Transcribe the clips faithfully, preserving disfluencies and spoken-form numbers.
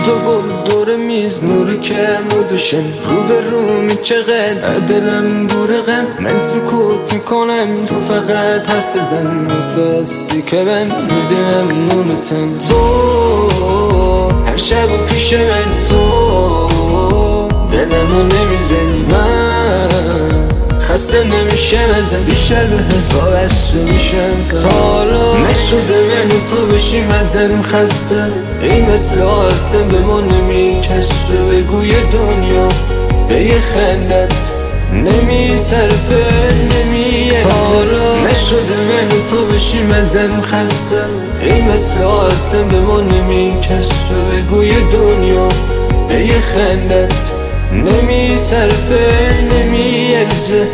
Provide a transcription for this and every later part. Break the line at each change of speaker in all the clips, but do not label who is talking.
تا گل دور میز نور کم و دوشم رو به رو می چقدر دلم بور غم من سکوت میکنم تو فقط حرف زن احساسی که من میدم نونتم تو هر شب و پیش من تو دلمو نمیزنی من خسته نمیشم ازم بیشتر به تو بسته میشم تا حالا نشده من و تو بشیم ازم خسته این مثل آسم به ما نمیچسته بگوی دنیا به یه خندت نمیصرفه نمیارزه تا حالا نشده من و تو بشیم ازم خسته این مثل آسم به ما نمیچسته بگوی دنیا به یه خندت نمیصرفه نمیارزه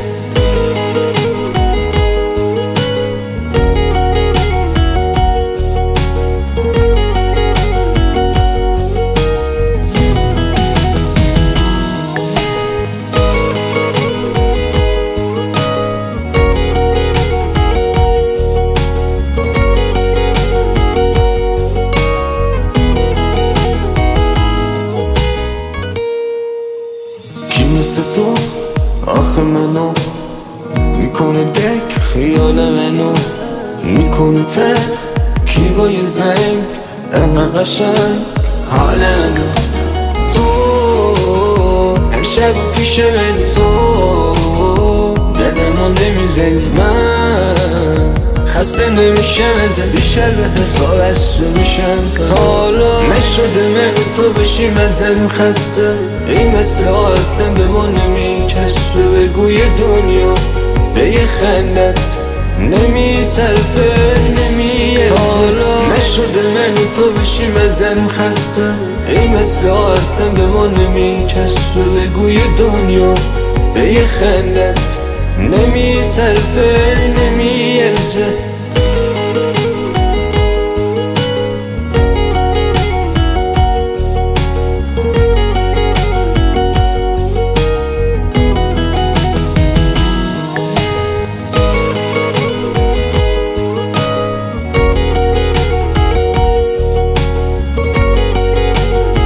مثل تو آخه منو میکنه دک خیال منو میکنه تک کی با یه زنگ انقدر قشنگ حال منو تو هر شب پیش من تو دلمو نمیزنی من خسته نمیشم ازم بیشتر به تو بسته میشم تا حالا نشده من تو بشیم ازم خسته این مثل آسم به ما نمیچسته بگوی دنیا به یه خندت نمیصرفه نمیارزه تا حالا نشده من تو بشیم ازم خسته این مثل آسم به ما نمیچسته بگوی دنیا به یه خندت نمیصرفه نمیارزه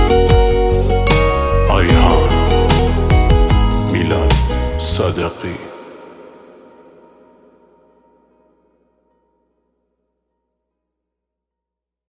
صدقی